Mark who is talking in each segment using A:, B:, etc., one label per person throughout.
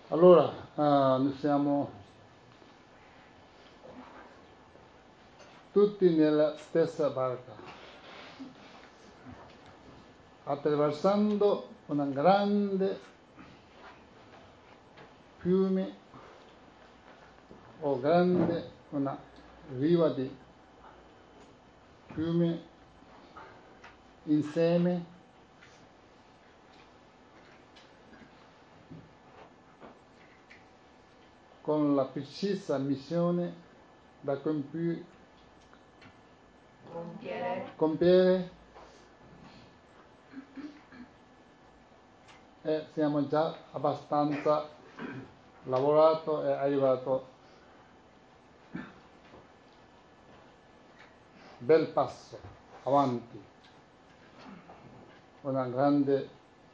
A: Allora, noi siamo tutti nella stessa barca, attraversando una grande fiume o grande una riva di fiume insieme con la precisa missione da compiere e siamo già abbastanza lavorato e arrivato bel passo avanti, un grande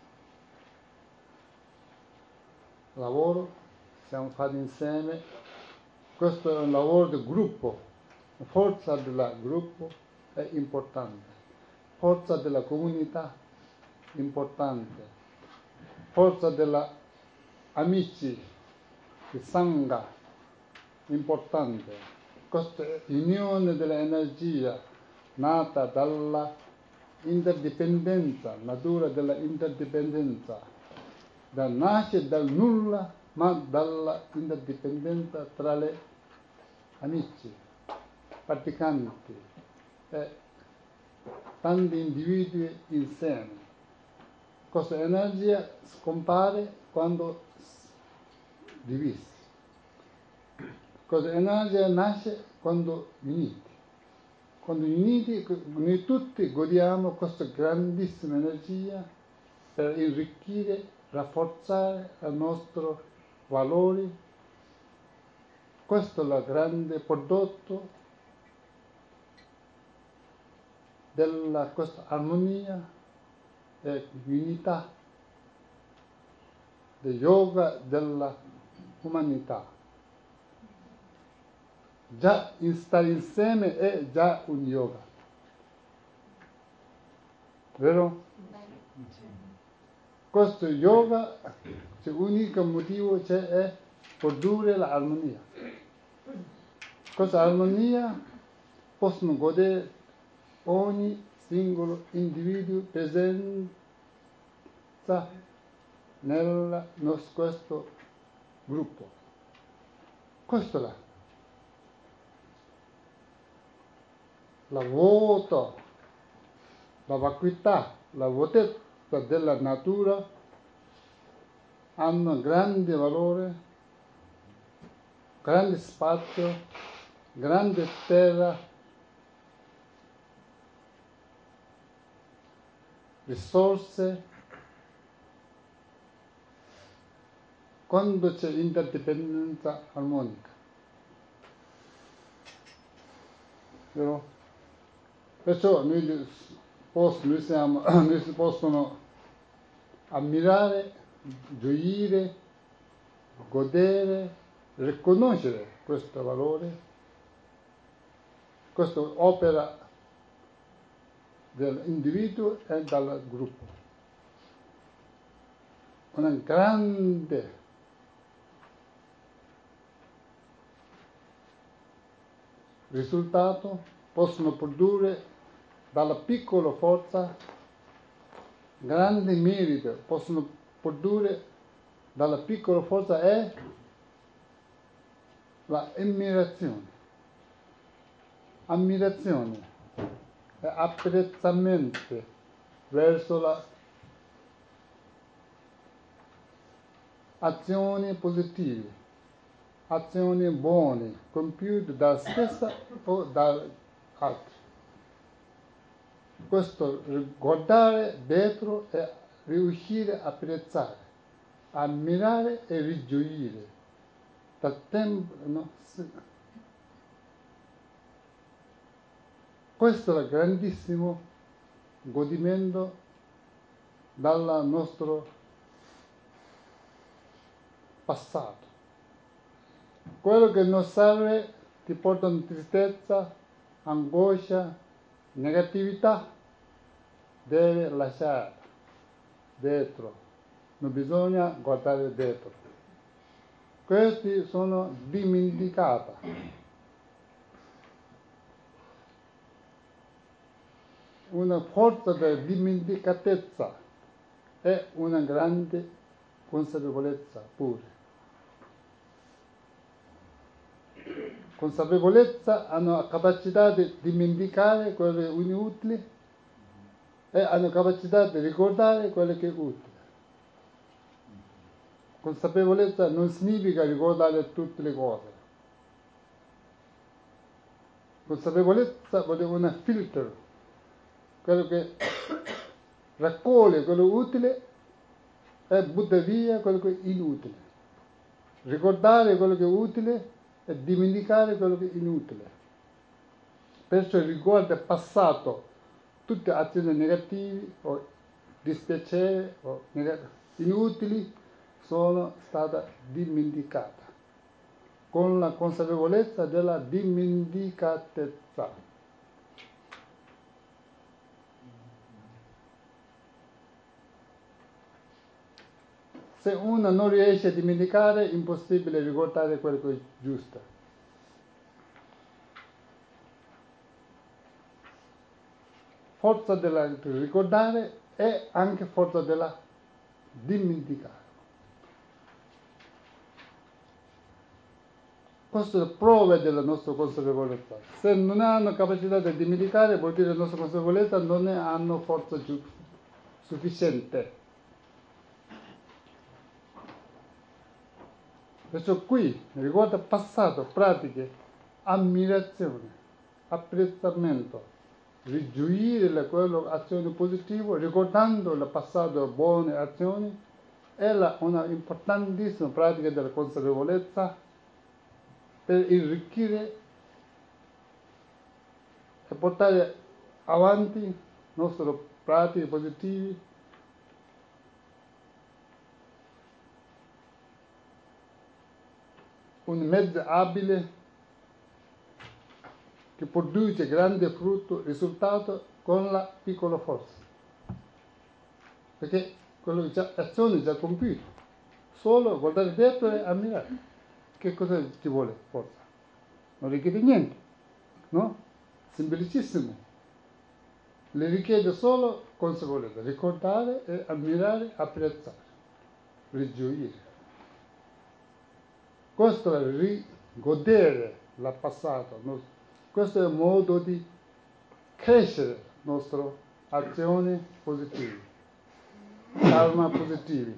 A: lavoro siamo fatti insieme. Questo è un lavoro di gruppo, la forza del gruppo è importante, forza della comunità importante, forza degli amici, di Sangha importante. Questa è l'unione dell'energia nata dalla interdipendenza, natura della interdipendenza, nasce dal nulla, ma dalla interdipendenza tra gli amici, praticanti e tanti individui insieme. Questa energia scompare quando divisi. Questa energia nasce quando uniti. Quando uniti, noi tutti godiamo questa grandissima energia per arricchire, rafforzare il nostro valori. Questo è il grande prodotto della questa armonia e unità del yoga dell'umanità. Già stare insieme è già un yoga, vero? Questo yoga, l'unico motivo c'è è produrre l'armonia. Questa armonia possono godere ogni singolo individuo presenza nel questo gruppo. Questo è la vuota, la vacuità, la vuotezza della natura hanno grande valore, grande spazio, grande terra, risorse. Quando c'è interdipendenza armonica. Vero? Perciò noi si possono ammirare, gioire, godere, riconoscere questo valore, questa opera dell'individuo e del gruppo. Un grande risultato possono produrre dalla piccola forza grande merito, possono produrre dalla piccola forza è ammirazione e apprezzamento verso le azioni positive, azioni buone, compiute da stessa o da altri. Questo guardare dietro e riuscire a apprezzare, ammirare e rigioire. Dal tempo, no? Questo è il grandissimo godimento dal nostro passato. Quello che non serve ti porta in tristezza, angoscia, negatività, deve lasciare dietro. Non bisogna guardare dietro. questi sono dimenticata. Una forza della dimenticatezza è una grande consapevolezza pure. Consapevolezza hanno la capacità di dimenticare quello che è inutile e hanno capacità di ricordare quello che è utile. Consapevolezza non significa ricordare tutte le cose. Consapevolezza vuol dire un filtro, quello che raccoglie quello utile e butta via quello che è inutile. Ricordare quello che è utile e dimenticare quello che è inutile. Perciò riguarda il passato, tutte azioni negative o dispiacere o inutili sono state dimenticate con la consapevolezza della dimenticatezza. Se uno non riesce a dimenticare, è impossibile ricordare quello che è giusto. Forza della ricordare e anche forza della dimenticare. Questo è prova della nostra consapevolezza. Se non hanno capacità di dimenticare, vuol dire che la nostra consapevolezza non ne hanno forza sufficiente. Perciò qui riguarda passato, pratiche, ammirazione, apprezzamento, rigioire da quelle azioni positive, ricordando il passato buone azioni, è una importantissima pratica della consapevolezza per arricchire e portare avanti le nostre pratiche positive. Un mezzo abile che produce grande frutto, risultato con la piccola forza. Perché quello già, azione già compiuta. Solo guardare dietro e ammirare. Che cosa ci vuole forza? Non richiede niente, no? Semplicissimo. Le richiede solo consapevolezza, ricordare e ammirare, apprezzare, rigioire. Questo è godere il passato, questo è il modo di crescere le nostre azioni positive, karma positivi.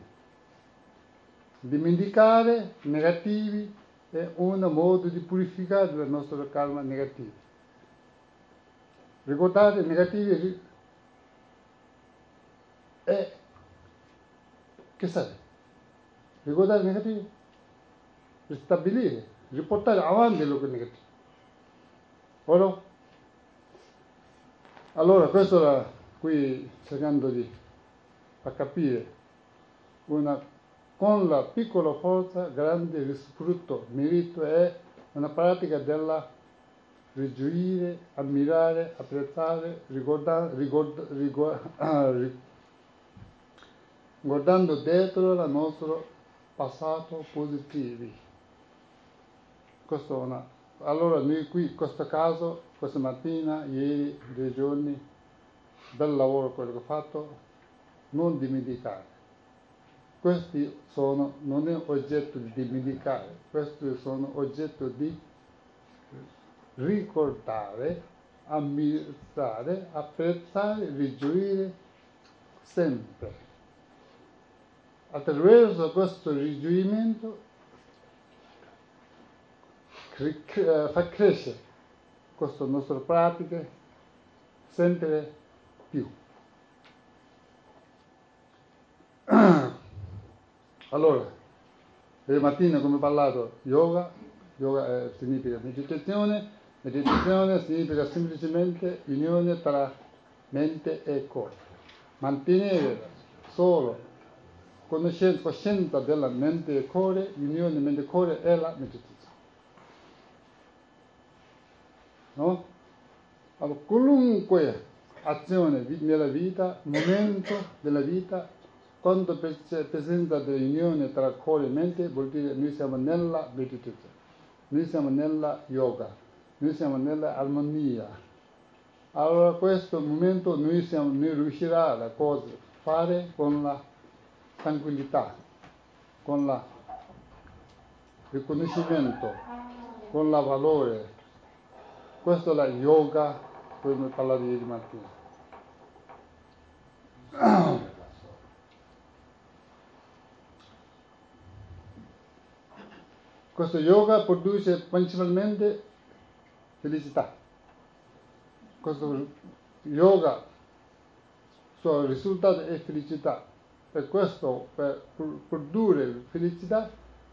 A: Dimenticare negativi è un modo di purificare il nostro karma negativo. Ricordare negativi è che serve? Ricordare negativi? Ristabilire, riportare avanti quello che è negativo. Ora? Allora, questo era qui cercando di far capire con la piccola forza, grande frutto, merito è una pratica della rigioire, ammirare, apprezzare, guardando dietro il nostro passato positivo. Allora noi qui, in questo caso, questa mattina, ieri, 2 giorni, bel lavoro quello che ho fatto, non dimenticare. Questi non è oggetto di dimenticare, questi sono oggetto di ricordare, ammirare, apprezzare, rigioire sempre. Attraverso questo rigioimento fa crescere queste nostre pratiche sempre più. Allora, ieri mattina come ho parlato, yoga significa meditazione significa semplicemente unione tra mente e corpo. Mantenere solo coscienza della mente e cuore, unione mente-cuore è la meditazione. No? Allora, qualunque azione nella vita, momento della vita, quando c'è presenza dell'unione tra cuore e mente, vuol dire noi siamo nella meditazione, noi siamo nella yoga, noi siamo nella armonia. Allora questo momento noi riuscirà a fare con la tranquillità, con il riconoscimento, con il valore. Questo è la yoga, come parlavo ieri mattina. Questo yoga produce principalmente felicità. Questo yoga, il suo risultato è felicità. Per questo, per produrre felicità,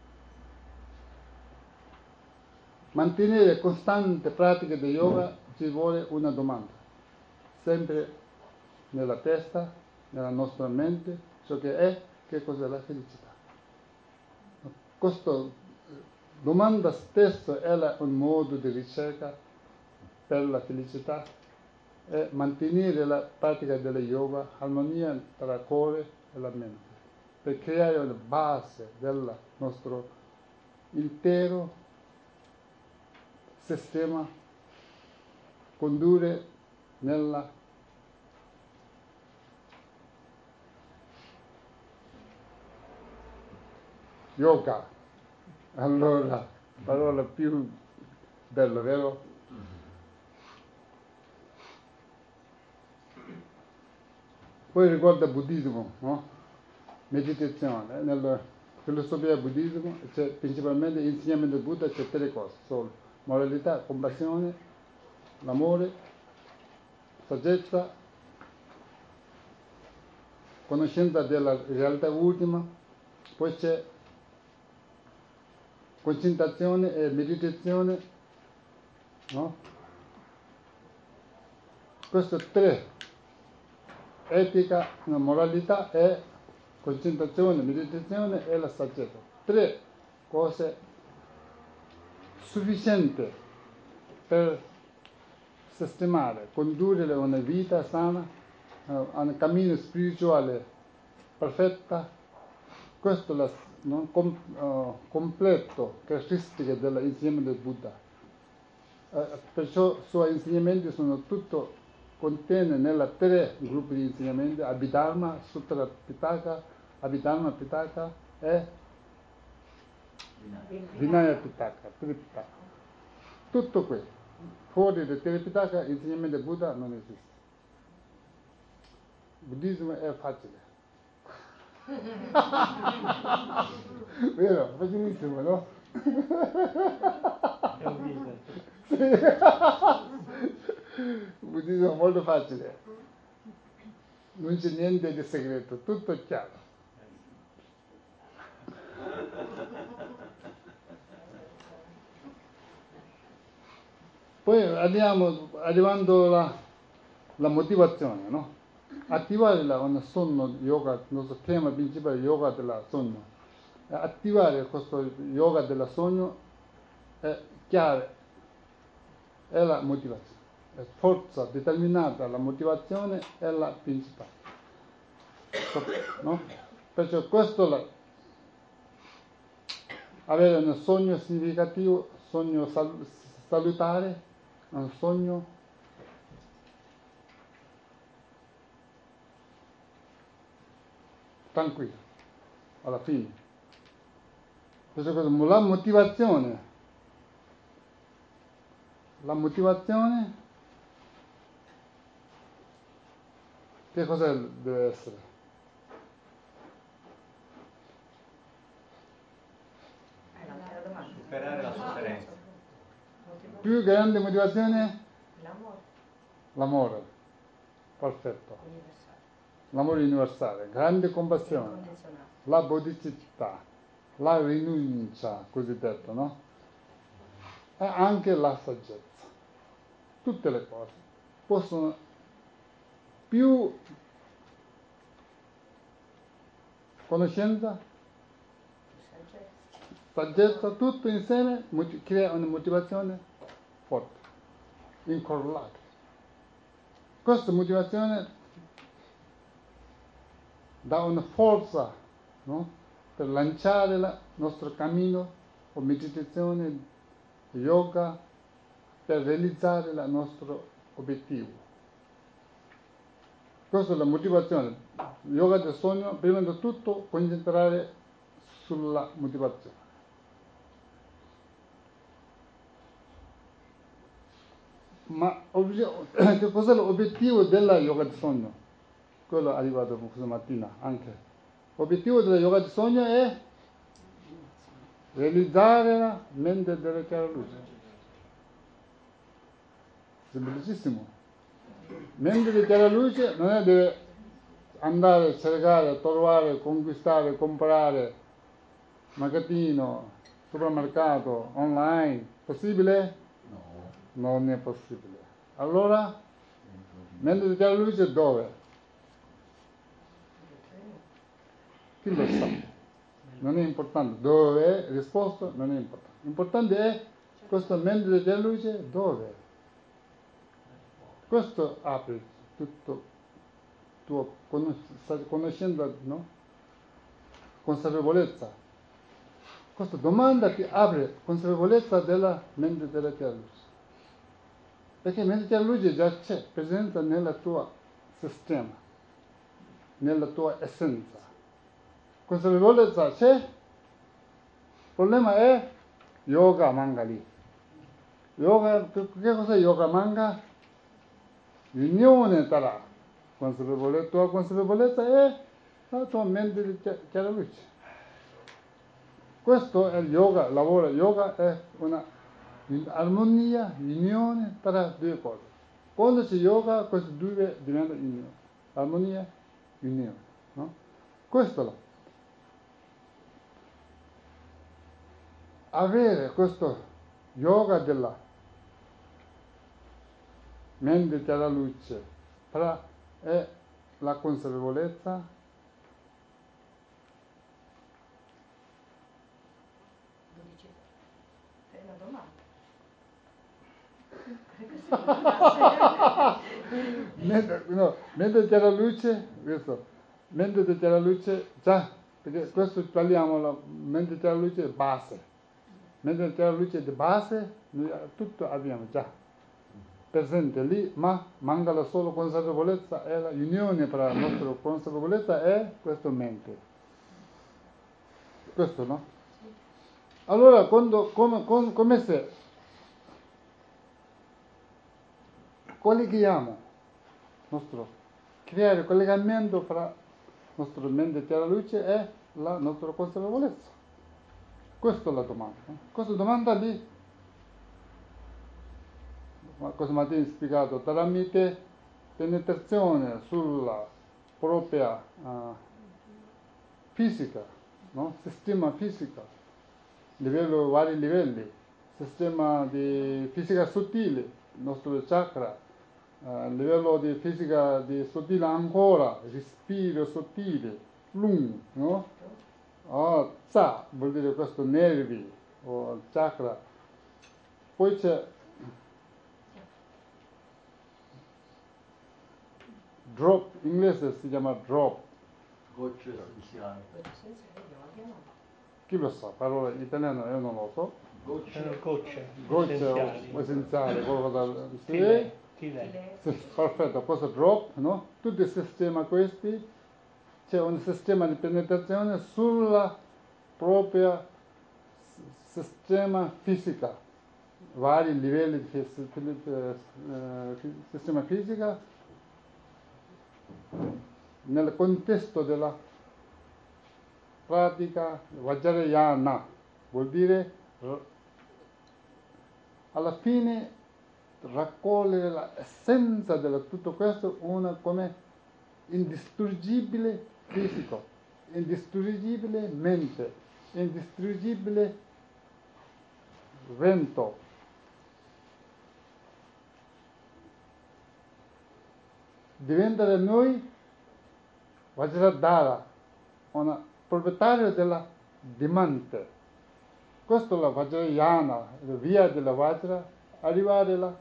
A: mantenere costante pratica di yoga ci vuole una domanda. Sempre nella testa, nella nostra mente, ciò che è, che cos'è la felicità. Questa domanda stessa è un modo di ricerca per la felicità e mantenere la pratica della yoga, armonia tra il cuore e la mente, per creare una base del nostro intero sistema, condurre nella yoga. Allora, parola più bella, vero? Poi riguarda il buddismo, no? Meditazione. Nella filosofia buddismo c'è principalmente l'insegnamento del Buddha, c'è tre cose solo: moralità, compassione, l'amore, saggezza, conoscenza della realtà ultima, poi c'è concentrazione e meditazione, no? Queste tre: etica, moralità e concentrazione, meditazione e la saggezza. Tre cose sufficienti per sistemare, condurre una vita sana, un cammino spirituale perfetta. Questo è la completo caratteristica dell'insegnamento del Buddha. Perciò i suoi insegnamenti sono tutto contiene nella tre gruppi di insegnamenti: Abhidharma, Sutra Pitaka, Abhidharma Pitaka e Vinaya Pitaka, Tripitaka. Tutto qui. Fuori da Tripitaka l'insegnamento del Buddha non esiste. Il buddismo è facile. Vero? Facilissimo, no? Sì. Il buddismo è molto facile. Non c'è niente di segreto, tutto è chiaro. Poi arrivando alla motivazione, no? Attivare un sonno yoga, il nostro tema principale è yoga del sogno. Attivare questo yoga del sogno è chiaro, è la motivazione. È forza determinata, la motivazione è la principale. No? Perciò questo avere un sogno significativo, sogno salutare, un sogno tranquillo, alla fine. Perciò la motivazione, che cosa deve essere?
B: Superare la sofferenza.
A: Più grande motivazione?
C: L'amore.
A: L'amore, perfetto.
C: Universale.
A: L'amore universale, grande compassione,
C: Incondizionato.
A: la bodhicitta, la rinuncia, cosiddetto, no? E anche la saggezza. Tutte le cose possono più conoscenza, saggezza, tutto insieme crea una motivazione forte, incollata. Questa motivazione dà una forza, no? Per lanciare il nostro cammino o meditazione, yoga, per realizzare il nostro obiettivo. Questa è la motivazione. Yoga del sogno, prima di tutto, concentrare sulla motivazione. Ma che cos'è l'obiettivo della yoga del sogno? Quello è arrivato questa mattina anche. L'obiettivo della yoga del sogno è realizzare la mente della chiara luce. Semplicissimo. Mente della chiara luce non è deve andare a cercare, trovare, conquistare, comprare, magazzino, supermercato, online. Possibile? Non è possibile. Allora, mente della chiara luce dove? Chi lo sa? Non è importante dove è, risposta non è importante. L'importante è questo mente della chiara luce dove? Questo apre tutto tuo conoscenza, no? Consapevolezza. Questa domanda ti apre consapevolezza della mente della chiara luce. Perché la mente della luce già c'è, presente nel tuo sistema, nella tua essenza. Consapevolezza c'è, il problema è yoga manca lì. Yoga, che cos'è yoga manca? Unione tra consapevolezza, tua consapevolezza è la tua mente di chiara luce. Questo è il yoga, lavoro yoga è una armonia, unione tra due cose. Quando c'è yoga, queste due diventano unione. Armonia, unione. No? Questo è avere questo yoga della mente chiara luce è la consapevolezza.
B: È una domanda.
A: Mente chiara luce, questo, mente chiara luce, già, perché questo parliamo, la mente chiara luce è base. Mente chiara luce di base, noi tutto abbiamo già presente lì, ma manca la sola consapevolezza e la unione tra la nostra consapevolezza e questa mente. Questo, no? Allora, come se colleghiamo creare collegamento fra la nostra mente chiara luce e la nostra consapevolezza. Questa è la domanda. Questa domanda lì, cosa Martino ha spiegato, tramite penetrazione sulla propria fisica, no? Sistema fisico, vari livelli, sistema di fisica sottile, il nostro chakra, livello di fisica di sottile ancora, respiro sottile, lung, no? Tsa vuol dire questo nervi o chakra. Poi c'è drop, in inglese si chiama drop.
C: Gocce essenziali.
A: Chi lo sa? Parola italiana io non lo so.
C: Gocce
A: Gocce essenziale, qualcosa sì.
C: Tile.
A: Sì, perfetto, questo drop, no? Tutti i sistemi questi, c'è un sistema di penetrazione sulla propria sistema fisica, vari livelli di sistema fisica nel contesto della pratica Vajrayana, vuol dire alla fine raccogliere l'essenza di tutto questo, una come indistruggibile fisico, indistruggibile mente, indistruggibile vento. Diventare noi Vajradhara, un proprietario della diamante. Questo è la Vajrayana, la via della Vajra, arrivare allo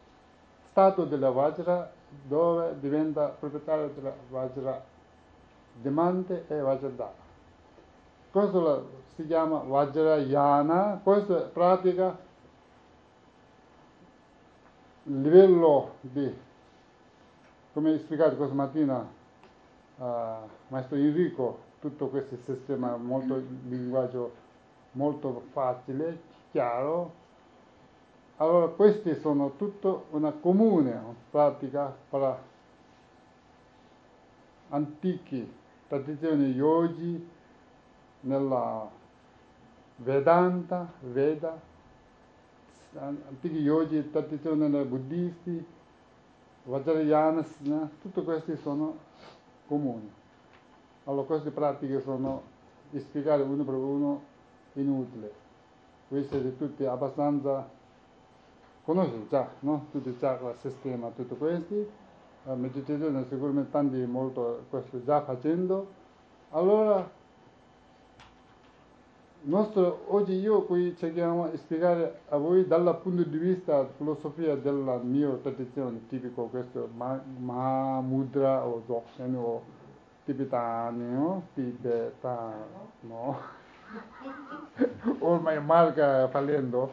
A: stato della Vajra dove diventa proprietario della Vajra. demande e Vajradhara. Questo si chiama Vajrayana, questa pratica il livello di, come spiegato questa mattina Maestro Enrico, tutto questo sistema, molto linguaggio molto facile, chiaro. Allora queste sono tutto una comune pratica per antiche tradizioni yogi, nella Vedanta, Veda, antichi yogi, tradizioni buddisti, Vajrayana, tutte queste sono comuni. Allora queste pratiche sono, spiegare uno per uno, inutile. Voi siete tutti abbastanza, conoscete già, no? Tutti già il sistema, tutto questo. La meditazione sicuramente tanti molto questo già facendo. Allora, oggi io qui cerchiamo di spiegare a voi dal punto di vista filosofia della mia tradizione, tipico questo Mahamudra o Dzogchen o tibetano, ormai marca fallendo,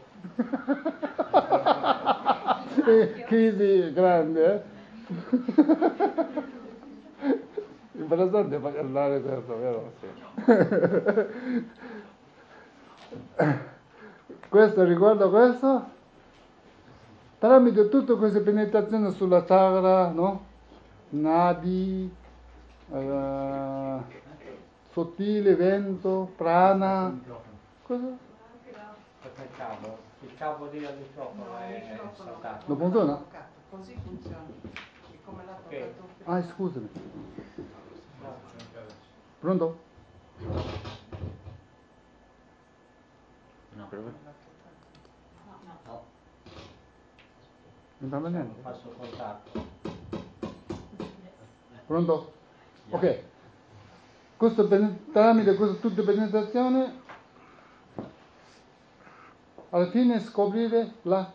A: crisi grande, Interessante parlare questo, vero? Questo riguarda questo, tramite tutte queste penetrazioni sulla chakra, no? Nadi, sottile, vento, prana. Cosa?
C: Il cavo lì al microfono è saltato.
A: Non funziona?
B: Così funziona. E come l'ha
C: Ok.
B: toccato prima.
A: Ah, scusami.
C: No.
A: Pronto?
C: No.
B: Come l'ha toccato?
C: No.
A: Non parla niente.
C: Passo contatto.
A: Pronto? Ok. Questo tramite tutte penetrazione, alla fine scoprire la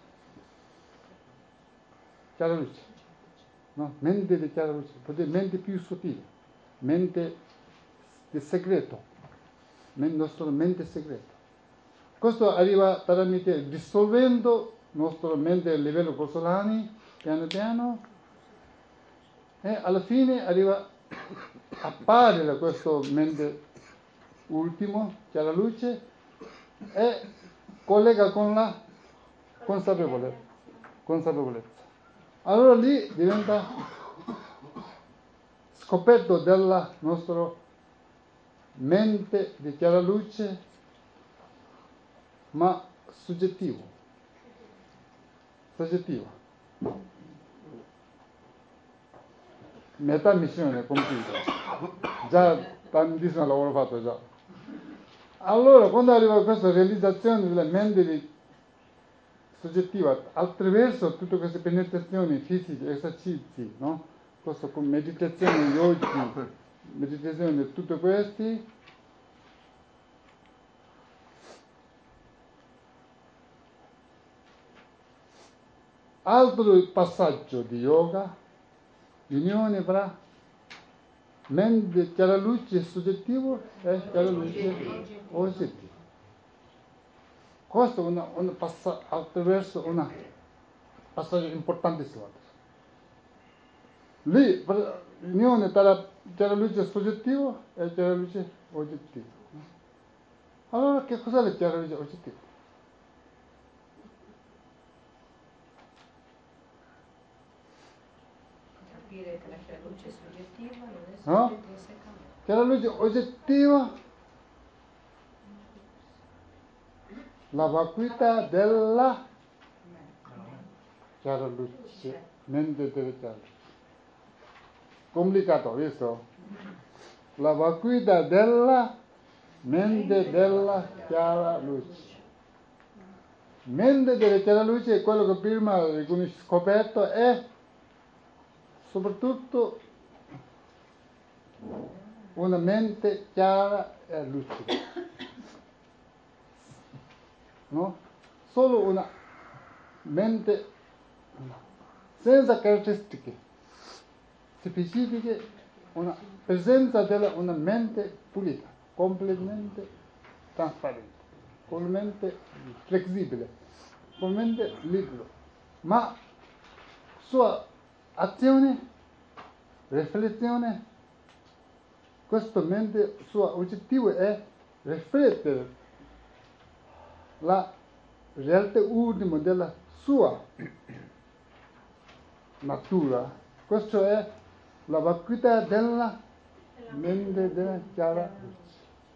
A: chiara luce. No? Mente di chiara luce, mente più sottile, mente di segreto, nostra mente segreta. Questo arriva tramite dissolvendo nostra mente a livello grossolani, piano piano, e alla fine arriva appare da questo mente ultimo, chiara luce, e collega con la consapevolezza. Allora lì diventa scoperto della nostra mente di chiara luce, ma soggettivo. Metà missione compiuta. Già tantissimo lavoro fatto già. Allora, quando arriva a questa realizzazione della mente soggettiva, attraverso tutte queste penetrazioni fisiche, esercizi, no? Questo con meditazione yogi, meditazione, tutti questi, altro passaggio di yoga, l'unione tra mente chiara luce soggettivo e chiara luce oggettivo. Questo è un attraverso un passaggio importantissimo. Lì l'unione tra chiara luce soggettivo e chiara luce oggettivo. Allora che cos'è la chiara luce oggettiva?
B: Capire che la chiara luce è soggettiva non è
A: No?
B: intrinseca.
A: Chiara luce oggettiva, la vacuità della chiara luce, mente della chiara luce. Complicato, visto? La vacuità della mente della chiara luce. Mente della chiara luce è quello che prima ho scoperto, è soprattutto una mente chiara e lucida. No? Solo una mente senza caratteristiche specifiche una presenza della una mente pulita, completamente trasparente, completamente flessibile, completamente libero. Ma sua azione, riflessione, questo mente, suo oggettivo è riflettere la realtà ultima della sua natura. Questo è la vacuità della mente della chiara luce.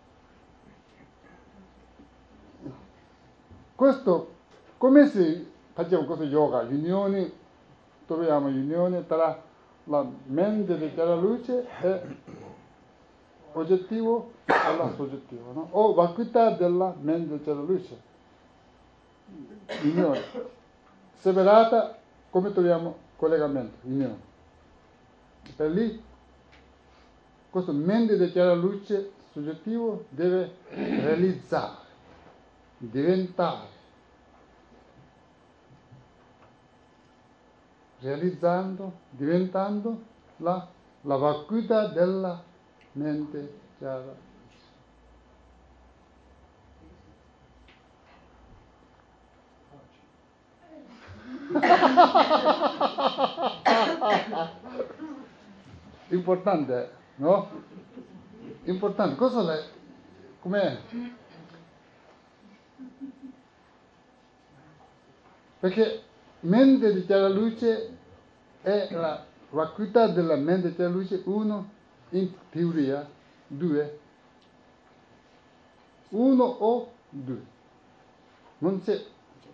A: Questo, come si facciamo questo yoga? Unione, troviamo unione tra la mente di chiara luce e oggettivo e la soggettivo, no? O vacuità della mente di chiara luce. Unione. Separata, come troviamo collegamento, unione. Per lì, questo mente di chiara luce soggettivo deve realizzare, diventare, realizzando, diventando la vacuità della mente chiara luce. Importante, no? Importante. Cosa è? Com'è? Perché mente di chiara luce è la vacuità della mente di chiara luce, uno, in teoria, due. Uno o due. Non c'è,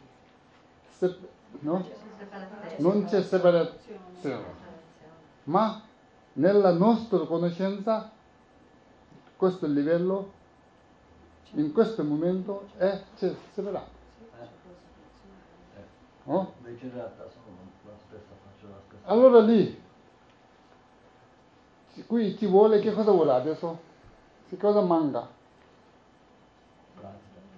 A: no? Non c'è separazione. Ma nella nostra conoscenza, questo livello, in questo momento, c'è separato. No?
D: Invece in realtà sono la stessa, faccio la stessa.
A: Allora lì, qui ci vuole, che cosa vuole adesso? Che cosa manca?
D: Pratica.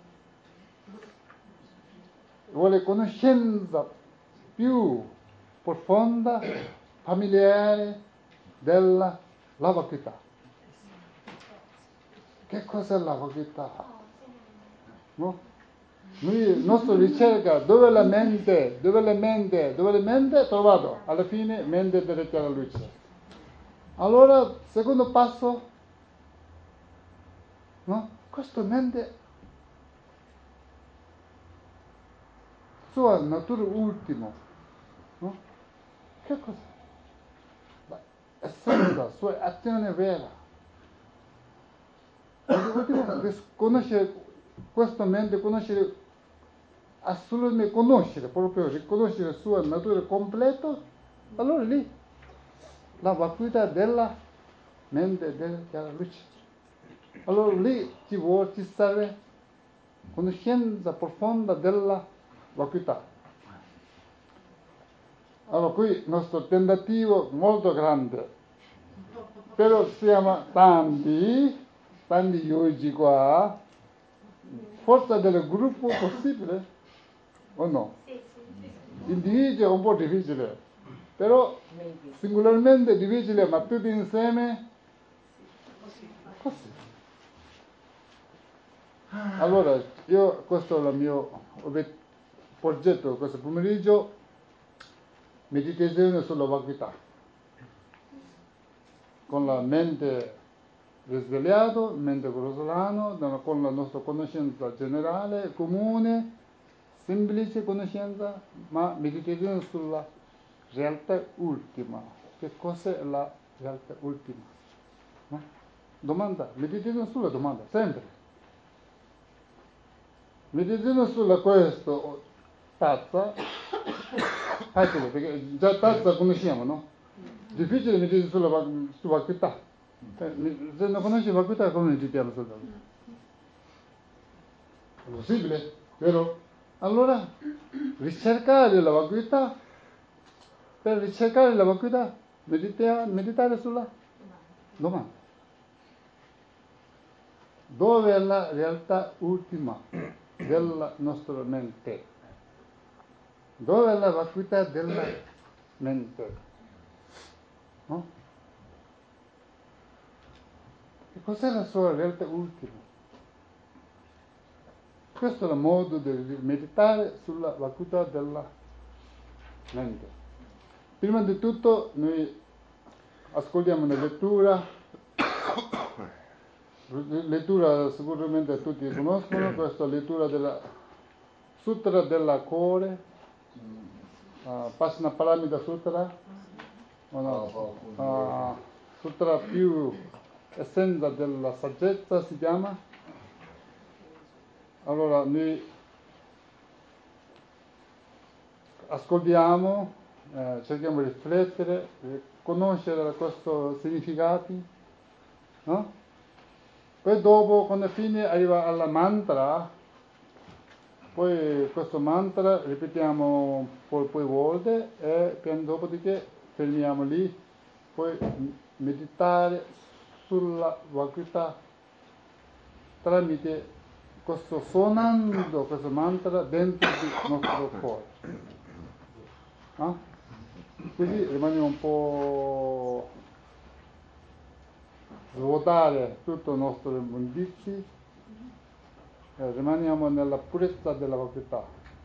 A: Vuole conoscenza più profonda, familiare della vacuità. Che cos'è la vacuità? No? Noi, nostra ricerca, dove è la mente, trovato, alla fine mente della chiara luce. Allora, secondo passo, no? Questo mente, sua natura ultima, no? Che cos'è? La essenza, sua azione vera. L'ultimo, conoscere questa mente, conoscere, assolutamente conoscere, proprio riconoscere la sua natura completa, allora lì, la vacuità della mente della chiara luce. Allora lì ci serve conoscenza profonda della vacuità. Allora qui il nostro tentativo molto grande, però siamo tanti yogi qua, forza del gruppo possibile o no? Individuo è un po' difficile, però singolarmente difficile, ma tutti insieme così. Allora, questo è il mio progetto questo pomeriggio, meditazione sulla vacuità. Con la mente risvegliata, mente grossolana, con la nostra conoscenza generale, comune, semplice conoscenza, ma meditazione sulla realtà ultima. Che cos'è la realtà ultima? No? Domanda, meditazione sulla domanda, sempre. Meditazione sulla questo tazza, facile, perché già tazza conosciamo, no? Difficile meditare sulla vacuità. Se non conosci vacuità, come meditiamo sulla vacuità? È possibile, vero? Allora, ricercare la vacuità, per ricercare la vacuità, meditare sulla domanda. Dove è la realtà ultima della nostra mente? Dove è la vacuità della mente? No? Che cos'è la sua realtà ultima? Questo è il modo di meditare sulla vacuità della mente. Prima di tutto noi ascoltiamo una lettura sicuramente tutti conoscono, questa lettura della Sutra della Cuore, Pasnaparamita Sutra, Sutra più essenza della saggezza si chiama. Allora noi ascoltiamo, cerchiamo di riflettere, conoscere questi significati, no? Poi dopo, quando fine arriva alla mantra, poi questo mantra ripetiamo poi volte e dopodiché fermiamo lì, poi meditare sulla vacuità tramite questo suonando questo mantra dentro il nostro cuore. Così rimaniamo un po' svuotare tutto il nostro immondizi, rimaniamo nella purezza della vacuità.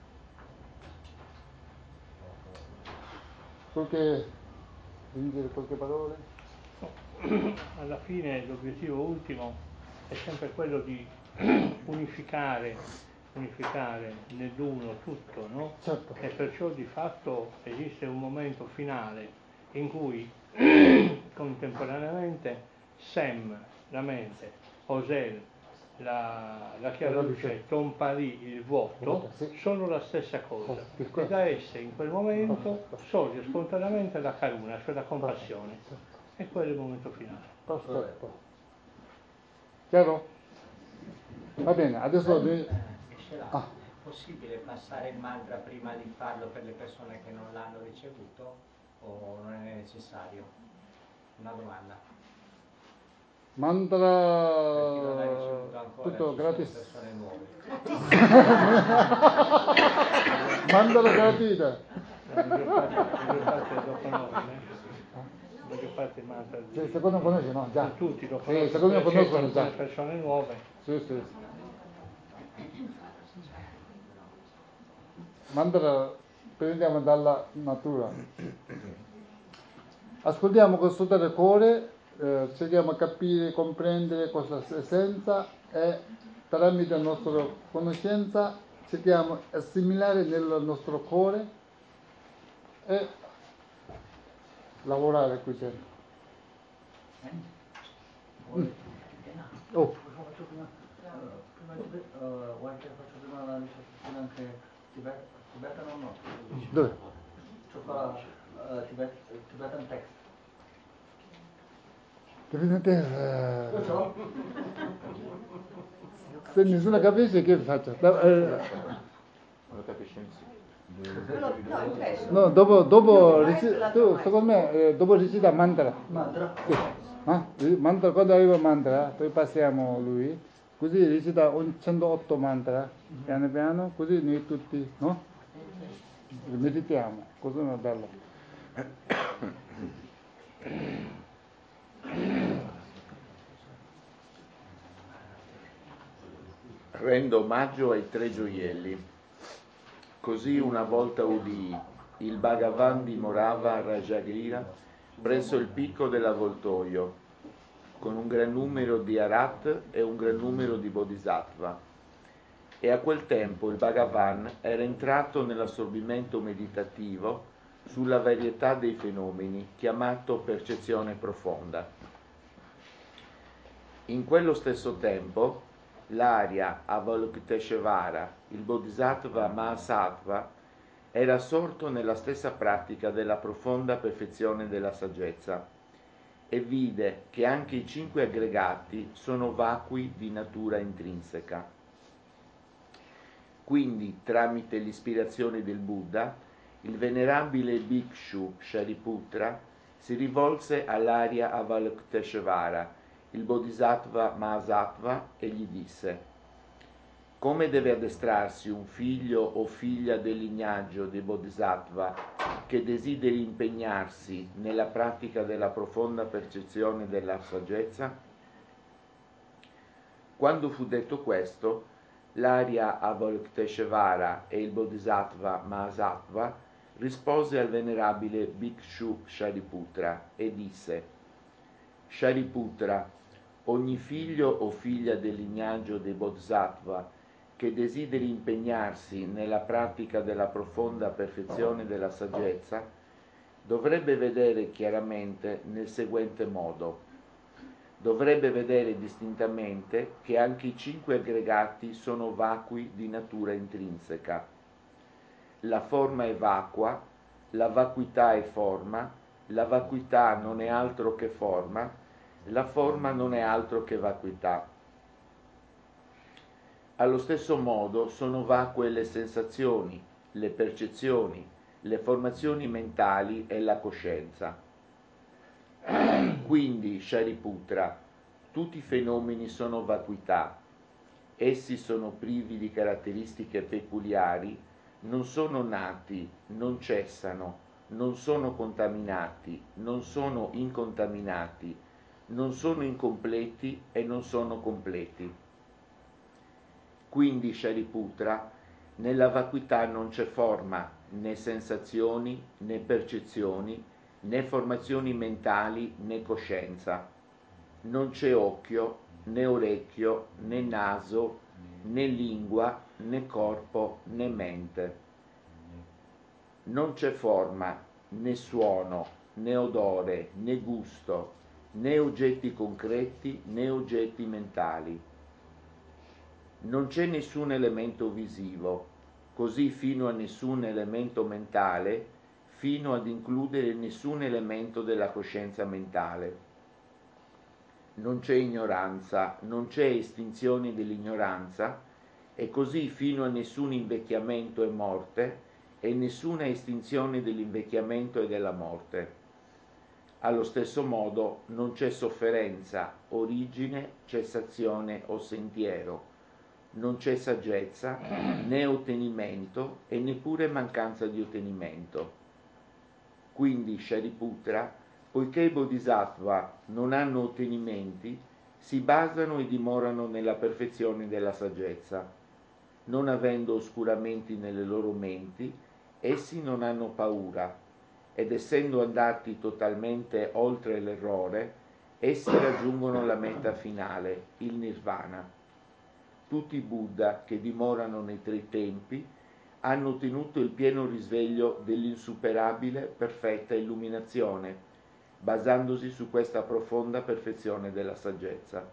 A: Qualche parole?
E: Alla fine l'obiettivo ultimo è sempre quello di unificare nell'uno tutto, no?
A: Certo.
E: E perciò di fatto esiste un momento finale in cui contemporaneamente Sem, la mente, Osel, la chiara luce, Tompali, il vuoto, sono la stessa cosa. E da esse in quel momento sorge spontaneamente la karuna, cioè la compassione. E quello è il momento finale.
A: Perfetto. Chiaro? Va bene, adesso noi...
C: È possibile passare il mantra prima di farlo per le persone che non l'hanno ricevuto o non è necessario? Una domanda.
A: Mantra tutto gratis.
C: Persone nuove.
A: Mantra gratuita.
E: Voglio fare il mantra.
A: Sì, secondo me conosci, no? Già.
E: Tutti lo
A: conoscono. Sì, secondo me conoscono già.
E: Persone nuove.
A: Sì. Mantra prendiamo dalla natura. Ascoltiamo con sotto il cuore, cerchiamo di capire, comprendere questa essenza e tramite la nostra conoscenza cerchiamo di assimilare nel nostro cuore e lavorare qui dentro.
D: Vuoi che faccio prima la ricezione anche tibetano o no?
A: Dove?
D: C'ho qua Tibetan text.
A: Se nessuno capisce che faccio?
F: Non lo capisce nessuno.
A: No, dopo tu, secondo me, dopo recita mantra. Sì. Mantra, quando arriva mantra, poi passiamo lui, così recita 108 mantra, piano piano, così noi tutti, no? Meditiamo, così è bello.
F: Rendo omaggio ai tre gioielli. Così una volta udii, il Bhagavan dimorava a Rajagira presso il picco dell'Avvoltoio, con un gran numero di Arat e un gran numero di Bodhisattva. E a quel tempo il Bhagavan era entrato nell'assorbimento meditativo sulla varietà dei fenomeni, chiamato percezione profonda. In quello stesso tempo, l'Arya Avalokiteshvara, il Bodhisattva Mahasattva, era assorto nella stessa pratica della profonda perfezione della saggezza e vide che anche i 5 aggregati sono vacui di natura intrinseca. Quindi, tramite l'ispirazione del Buddha, il venerabile Bhikshu Shariputra si rivolse all'Arya Avalokiteshvara, il Bodhisattva Mahasattva, e gli disse: come deve addestrarsi un figlio o figlia del lignaggio dei Bodhisattva che desideri impegnarsi nella pratica della profonda percezione della saggezza? Quando fu detto questo, l'Arya Avalokiteshvara e il Bodhisattva Mahasattva rispose al venerabile Bhikshu Shariputra e disse: Shariputra, ogni figlio o figlia del lignaggio dei Bodhisattva che desideri impegnarsi nella pratica della profonda perfezione della saggezza dovrebbe vedere chiaramente nel seguente modo. Dovrebbe vedere distintamente che anche i 5 aggregati sono vacui di natura intrinseca. La forma è vacua, la vacuità è forma, la vacuità non è altro che forma, la forma non è altro che vacuità. Allo stesso modo sono vacue le sensazioni, le percezioni, le formazioni mentali e la coscienza. Quindi, Shariputra, tutti i fenomeni sono vacuità. Essi sono privi di caratteristiche peculiari, non sono nati, non cessano, non sono contaminati, non sono incontaminati, non sono incompleti e non sono completi. Quindi, Shariputra, nella vacuità non c'è forma, né sensazioni, né percezioni, né formazioni mentali, né coscienza. Non c'è occhio, né orecchio, né naso, né lingua, né corpo, né mente. Non c'è forma, né suono, né odore, né gusto, né oggetti concreti, né oggetti mentali. Non c'è nessun elemento visivo, così fino a nessun elemento mentale, fino ad includere nessun elemento della coscienza mentale. Non c'è ignoranza, non c'è estinzione dell'ignoranza, e così fino a nessun invecchiamento e morte, e nessuna estinzione dell'invecchiamento e della morte. Allo stesso modo non c'è sofferenza, origine, cessazione o sentiero. Non c'è saggezza, né ottenimento e neppure mancanza di ottenimento. Quindi, Shariputra, poiché i Bodhisattva non hanno ottenimenti, si basano e dimorano nella perfezione della saggezza. Non avendo oscuramenti nelle loro menti, essi non hanno paura, ed essendo andati totalmente oltre l'errore, essi raggiungono la meta finale, il Nirvana. Tutti i Buddha che dimorano nei 3 tempi hanno ottenuto il pieno risveglio dell'insuperabile perfetta illuminazione, basandosi su questa profonda perfezione della saggezza.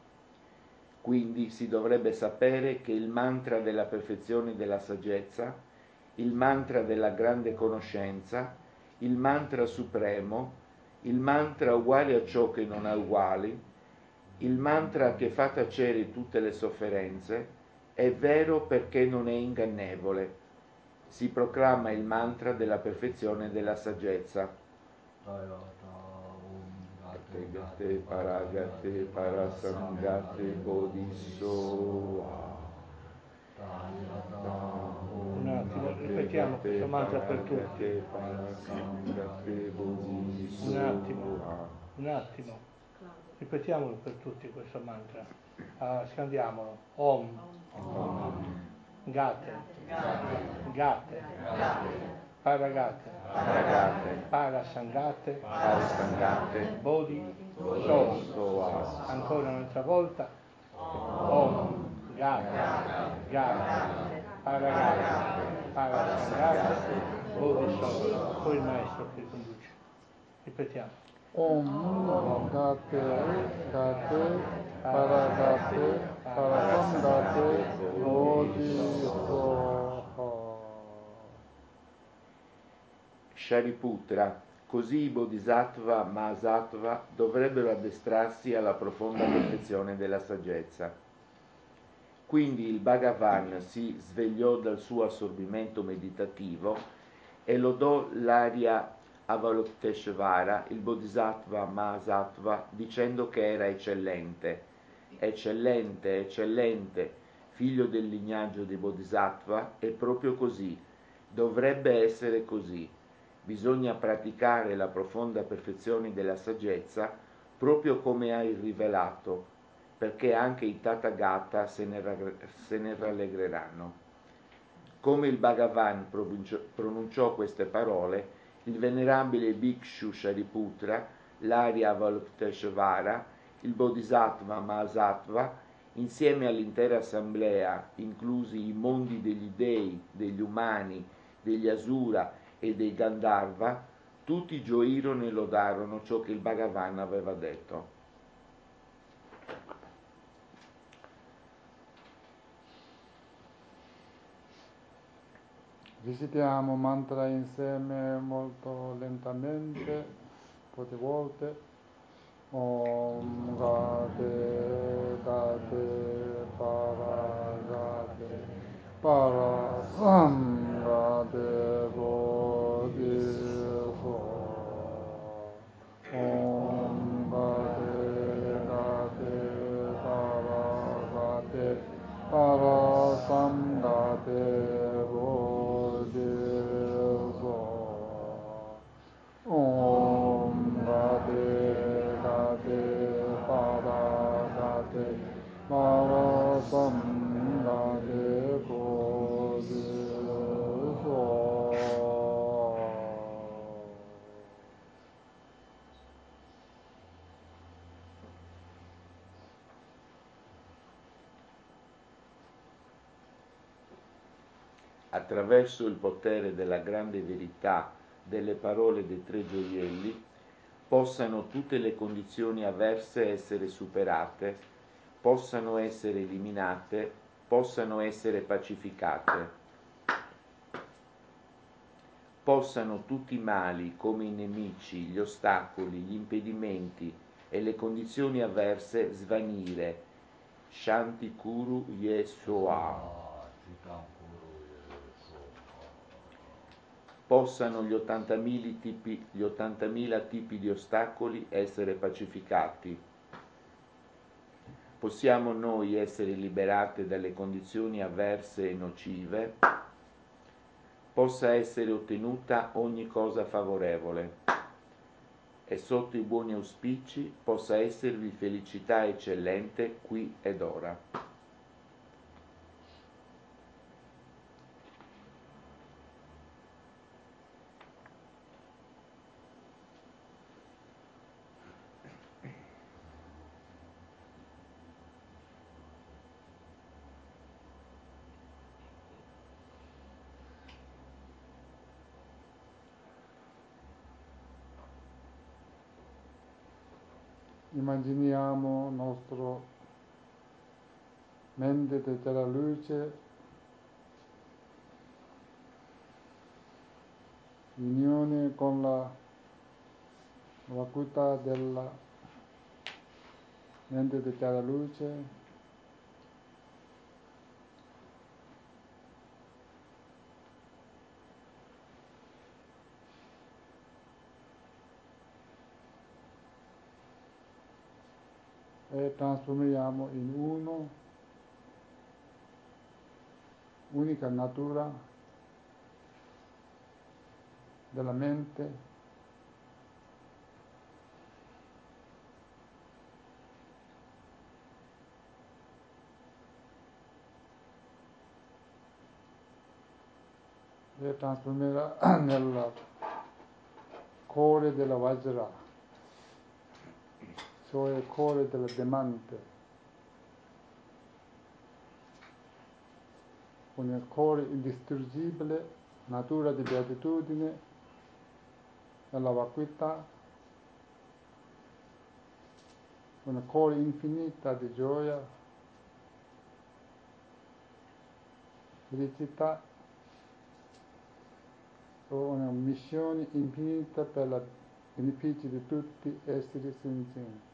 F: Quindi si dovrebbe sapere che il mantra della perfezione della saggezza, il mantra della grande conoscenza, il mantra supremo, il mantra uguale a ciò che non ha uguali, il mantra che fa tacere tutte le sofferenze, è vero perché non è ingannevole. Si proclama il mantra della perfezione della saggezza. Gate paragate parasangate bodhisoa.
E: Un attimo, ripetiamo questo mantra per tutti. Un attimo. Ripetiamolo per tutti questo mantra. Scandiamolo. Om. Gate. Gate. Paragate. Parasangate. Bodhi. Soa. Ancora un'altra volta. Om. Gate. Paragate. Parasangate. Bodhi Soa. Poi il maestro che conduce. Ripetiamo.
A: Om Gate Gate Paragate Parasangate Bodhisoha.
F: Shariputra, così i Bodhisattva Mahasattva dovrebbero addestrarsi alla profonda perfezione della saggezza. Quindi il Bhagavan si svegliò dal suo assorbimento meditativo e lodò l'Arya Avalokiteshvara, il Bodhisattva Mahasattva, dicendo che era eccellente, eccellente, eccellente, figlio del lignaggio dei Bodhisattva, e proprio così, dovrebbe essere così. Bisogna praticare la profonda perfezione della saggezza proprio come hai rivelato. perché anche i Tathagata se ne rallegreranno. Come il Bhagavan pronunciò queste parole, il venerabile Bhikshu Shariputra, l'Arya Avalokiteshvara, il Bodhisattva Mahasattva, insieme all'intera assemblea, inclusi i mondi degli dei, degli umani, degli Asura e dei Gandharva, tutti gioirono e lodarono ciò che il Bhagavan aveva detto.
A: Recitiamo mantra insieme molto lentamente, poche volte. Om Gate Gate Para Gate Para Sam Gate Bodhi So. Om Gate Gate Para Gate Para Sam Gate Bodhi So. Om Gate Gate Pada Gate Para Sam Gate Bodhi So.
F: Attraverso il potere della grande verità delle parole dei tre gioielli, possano tutte le condizioni avverse essere superate, possano essere eliminate, possano essere pacificate, possano tutti i mali come i nemici, gli ostacoli, gli impedimenti e le condizioni avverse svanire. Shanti Kuru Yesoa. Possano gli 80.000 tipi di ostacoli essere pacificati. Possiamo noi essere liberati dalle condizioni avverse e nocive. Possa essere ottenuta ogni cosa favorevole. E sotto i buoni auspici possa esservi felicità eccellente qui ed ora.
A: Immaginiamo nostro mente della luce, unione con la vacuità della mente della luce, e trasformiamo in uno, unica natura della mente, e trasformerà nel cuore della Vajra, cioè il cuore della demante, con il cuore indistruggibile, natura di beatitudine, nella vacuità, con il cuore infinita di gioia, felicità, con una missione infinita per il beneficio di tutti esseri senzienti.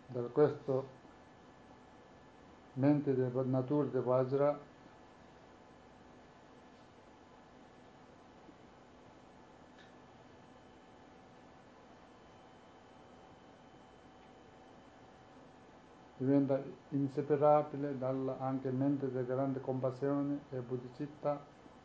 A: da questo mente di natura di Vajra diventa inseparabile dalla anche mente di grande compassione e bodhicitta,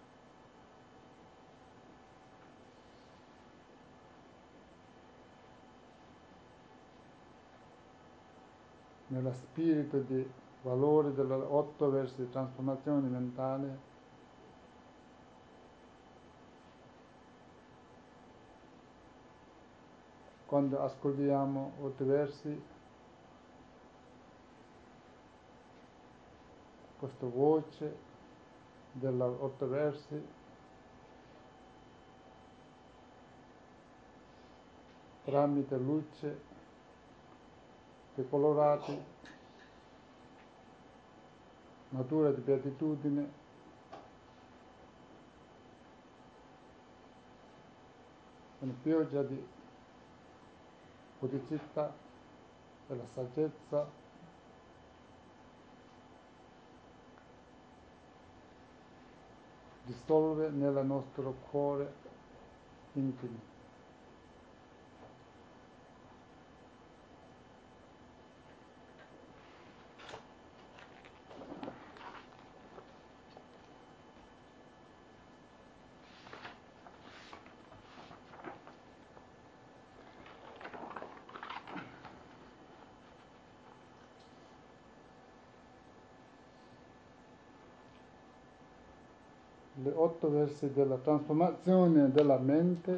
A: nello spirito di valore delle 8 versi di trasformazione mentale, quando ascoltiamo 8 versi, questa voce della 8 versi tramite luce di colorati, natura di beatitudine, una pioggia di bodhicitta, della saggezza, dissolve nel nostro cuore intimo. Le 8 versi della trasformazione della mente,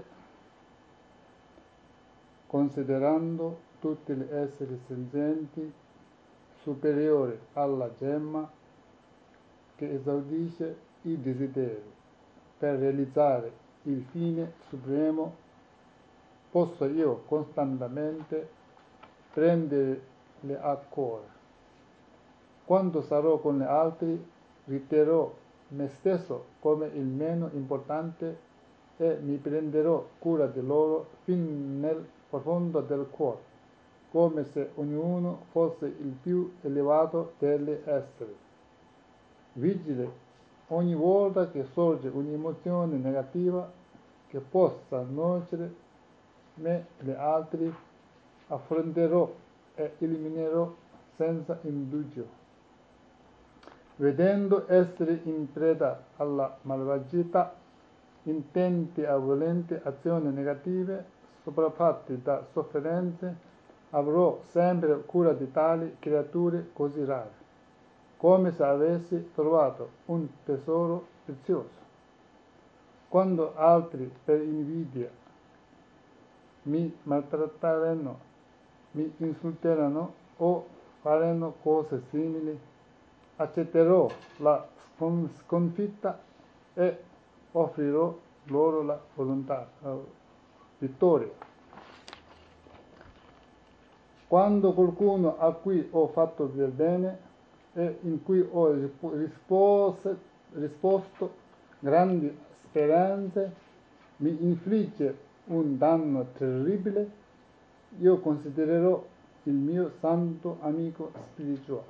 A: considerando tutti gli esseri senzienti superiori alla gemma che esaudisce i desideri per realizzare il fine supremo, posso io costantemente prenderle a cuore. Quando sarò con gli altri, riterrò me stesso come il meno importante e mi prenderò cura di loro fin nel profondo del cuore, come se ognuno fosse il più elevato degli esseri. Vigile ogni volta che sorge un'emozione negativa che possa nuocere me e gli altri, affronterò e eliminerò senza indugio. Vedendo essere in preda alla malvagità, intenti a violente azioni negative, sopraffatti da sofferenze, avrò sempre cura di tali creature così rare, come se avessi trovato un tesoro prezioso. Quando altri per invidia mi maltratteranno, mi insulteranno o faranno cose simili, accetterò la sconfitta e offrirò loro la vittoria. Quando qualcuno a cui ho fatto del bene e in cui ho risposto grandi speranze mi infligge un danno terribile, io considererò il mio santo amico spirituale.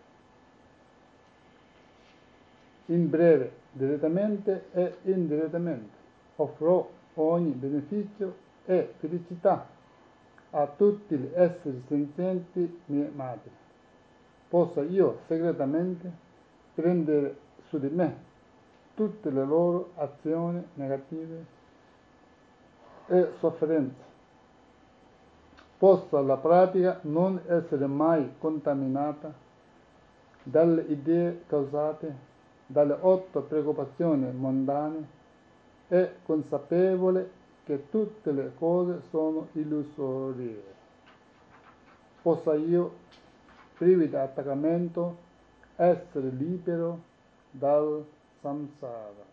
A: In breve, direttamente e indirettamente, offrò ogni beneficio e felicità a tutti gli esseri senzienti miei amati. Posso io segretamente prendere su di me tutte le loro azioni negative e sofferenze. Posso alla pratica non essere mai contaminata dalle idee causate dalle 8 preoccupazioni mondane e consapevole che tutte le cose sono illusorie. Possa io, privi di attaccamento, essere libero dal samsara.